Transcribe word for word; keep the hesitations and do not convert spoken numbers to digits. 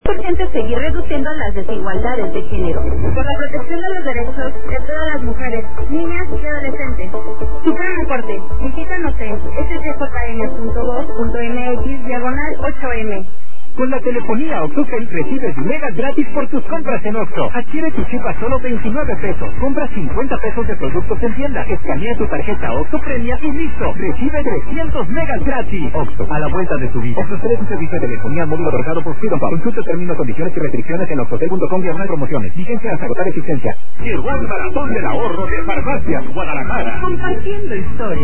Urgente seguir reduciendo las desigualdades de género por la protección de los derechos de todas las mujeres, niñas y adolescentes. Supremo Corte, visítanos en s c j n punto gov punto m x diagonal ocho m. Con la telefonía OxxoPay recibes megas gratis por tus compras en Oxxo. Adquiere tu chip a solo veintinueve pesos. Compra cincuenta pesos de productos en tienda. Escanea tu tarjeta Oxxo Premia y listo. Recibe trescientos megas gratis. Oxxo, a la vuelta de tu vida. Oxxo es un servicio de telefonía móvil otorgado por Freedom Pub. Consulta términos, condiciones y restricciones en oxxotel punto com diagonal promociones. Vigencia hasta agotar existencia. Llegó el maratón del ahorro de Farmacias Guadalajara. Compartiendo historias.